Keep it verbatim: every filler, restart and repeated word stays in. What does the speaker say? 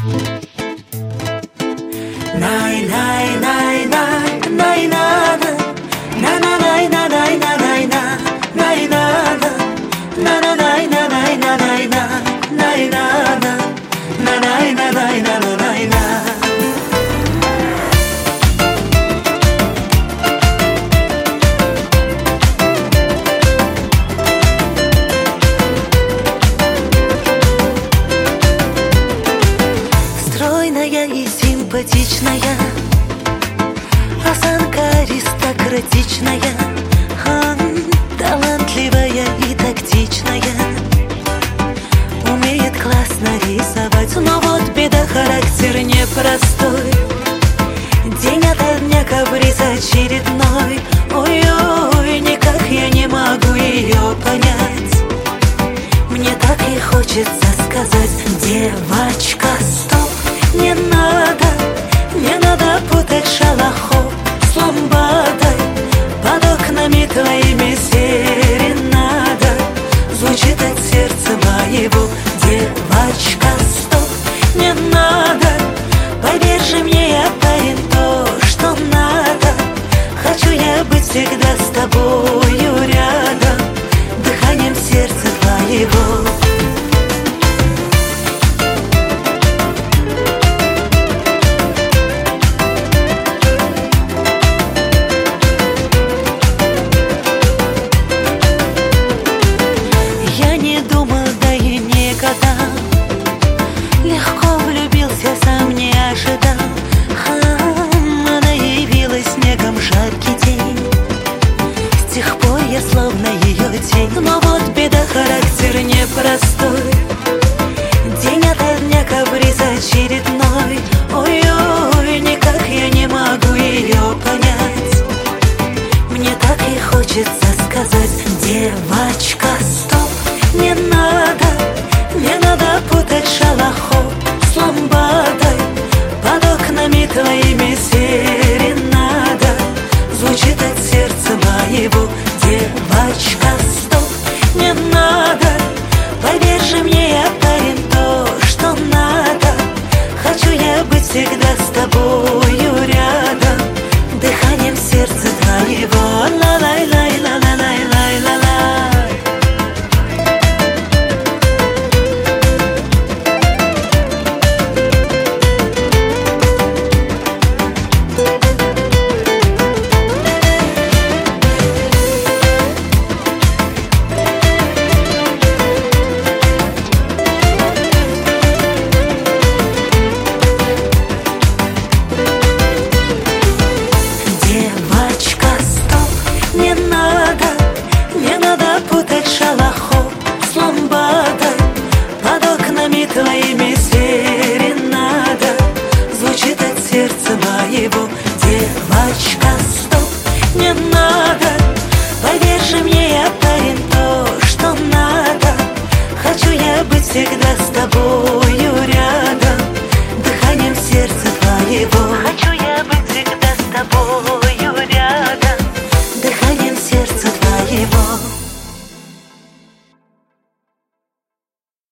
Най, най, най, най, най, на, на, на, най, на, най, на, най, на, най, на, на, на, най, на, най, на, най, на, най, на, на, на, най, на, най, на, на, най, на. Стройная и симпатичная, осанка аристократичная, а, талантливая и тактичная, умеет классно рисовать. Но вот беда, характер непростой, день ото дня каприз очередной. Ой-ой, никак я не могу ее понять. Мне так и хочется сказать: девочка, стоп, не надо, не надо путать шалохов с ламбадой. Под окнами твоими серенада звучит от сердца моего. Девочка, стоп, не надо, поверь же мне, я парень, то, что надо. Хочу я быть всегда с тобою рядом, дыханием сердца твоего. Легко влюбился, сам не ожидал. а, Она явилась снегом в жаркий день. С тех пор я словно ее тень. Но вот беда, характер непростой, день ото дня каприз очередной. Ой-ой, никак я не могу ее понять. Мне так и хочется сказать: девочка, стоп, не надо, не надо путать шалохов с ламбадой. Под окнами твоими серенада звучит от сердца моего. Девочка, стоп, не надо, поверь же мне, я парень, то, что надо. Хочу я быть всегда с тобой